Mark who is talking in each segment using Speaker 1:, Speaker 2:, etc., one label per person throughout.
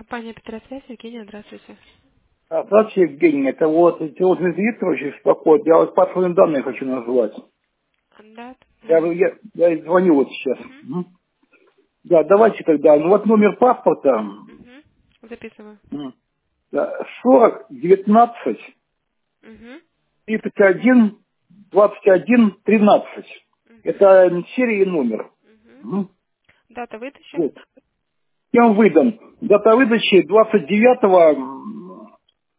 Speaker 1: Компания Петросвязь, Евгения, здравствуйте.
Speaker 2: Здравствуйте, Евгений. Это вот Дмитрий Викторович беспокоит. Я вот паспортные данные хочу назвать.
Speaker 1: Да,
Speaker 2: Я,
Speaker 1: давайте.
Speaker 2: я, я звоню вот сейчас.
Speaker 1: Угу.
Speaker 2: Мгм. Да, давайте тогда. Ну вот номер паспорта.
Speaker 1: Угу. Записываю.
Speaker 2: Да, 40 19
Speaker 1: Угу.
Speaker 2: 31 21 13.
Speaker 1: Угу.
Speaker 2: Это серия и номер.
Speaker 1: Угу.
Speaker 2: Мгм.
Speaker 1: Дата выдачи.
Speaker 2: Вот. Кем выдан? Дата выдачи 29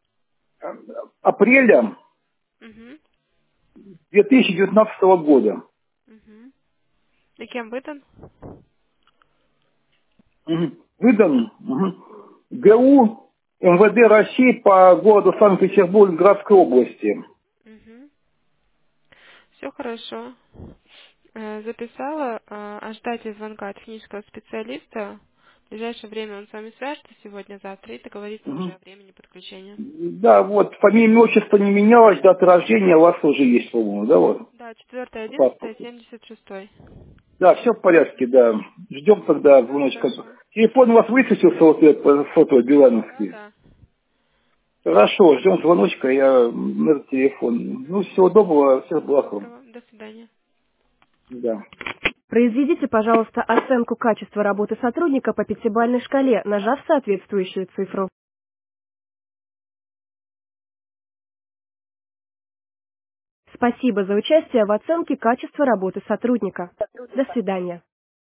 Speaker 2: апреля
Speaker 1: Угу.
Speaker 2: 2019 года.
Speaker 1: Угу. И кем выдан?
Speaker 2: Выдан ГУ МВД России по городу Санкт-Петербург, Градской области.
Speaker 1: Угу. Все хорошо. Записала. Ожидайте звонка технического специалиста. В ближайшее время он с вами свяжется сегодня-завтра и договорится уже
Speaker 2: Мгм.
Speaker 1: о времени подключения.
Speaker 2: Да, вот, фамилия, имя, отчество не менялось, дата рождения у вас уже есть, по-моему, да, вот,
Speaker 1: Да,
Speaker 2: по
Speaker 1: 4.11,
Speaker 2: паспорту.
Speaker 1: 76.
Speaker 2: Да, все в порядке, да. Ждем тогда
Speaker 1: Все
Speaker 2: звоночка.
Speaker 1: хорошо.
Speaker 2: Телефон у вас высветился, вот этот сотовый
Speaker 1: Да,
Speaker 2: билановский.
Speaker 1: да.
Speaker 2: Хорошо, ждем звоночка, я на этот телефон. Ну, всего доброго, всех
Speaker 1: Всего
Speaker 2: благ вам.
Speaker 1: доброго. До свидания.
Speaker 2: Да.
Speaker 3: Произведите, пожалуйста, оценку качества работы сотрудника по пятибалльной шкале, нажав соответствующую цифру. Спасибо за участие в оценке качества работы сотрудника. До свидания.